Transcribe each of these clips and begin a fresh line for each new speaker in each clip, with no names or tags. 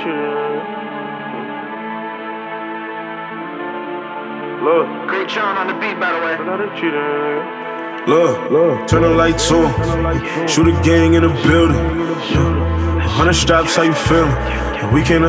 Look.
Great John on the beat, by the way.
Look, turn the lights on. Shoot a gang in the building. 100 straps, how you feeling? We can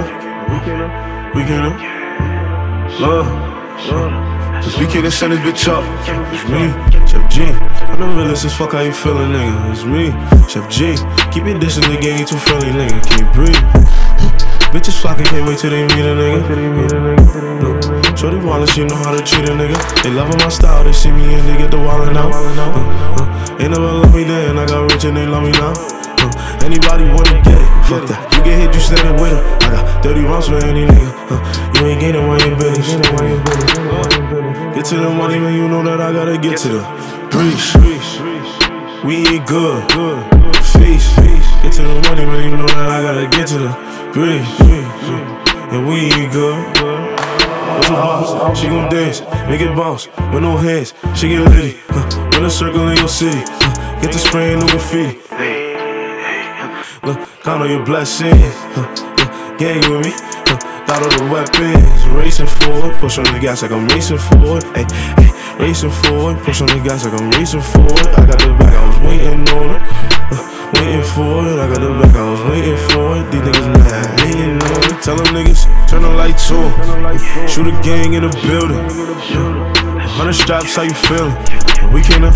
Look, cause we can't send this bitch up. It's me, Chef G. I'm the realest as fuck, how you feeling, nigga? It's me, Chef G. Keep it dissing, the gang ain't too friendly, nigga. Can't breathe. Bitches flocking, can't wait till they meet a nigga. Look, shorty wallin', she know how to treat a nigga. They loving my style, they see me and they get the wallin' out. Ain't never love me then, I got rich and they love me now. Anybody wanna get it, fuck that. You get hit, you standin' with it. I got 30 rounds for any nigga. You ain't gaining why you business. Get to the money, man, you know that I gotta get to the breeze. We ain't good, feast. Get to the money, man, you know that I gotta get to the breeze. And we ain't good. What's a boss? She gon' dance, make it bounce, with no hands. She get litty, run a circle in your city. Get the spray and no graffiti. Look, count on your blessings. Gang with me. Got all the weapons. Racing forward, push on the gas like I'm racing forward. Ay, racing forward, push on the gas like I'm racing forward. I got the back, I was waiting on it. Waiting for it, I got the back, I was waiting for it. These niggas mad, hating on it. Tell them niggas, turn the lights on. Shoot a gang in the building. 100 straps, how you feeling? We can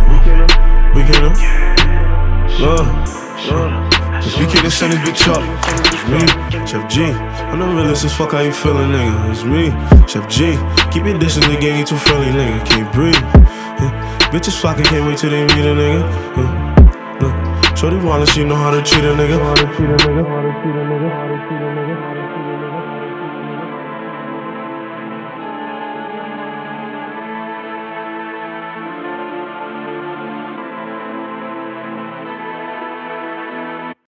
cause we can't send this bitch up. It's me, Chef G. I'm the realest as fuck, how you feeling, nigga? It's me, Chef G. Keep it dissing, the gang ain't too friendly, nigga. Can't breathe. Bitches flocking, can't wait till they meet a nigga. Shorty wallin', she know how to treat a nigga.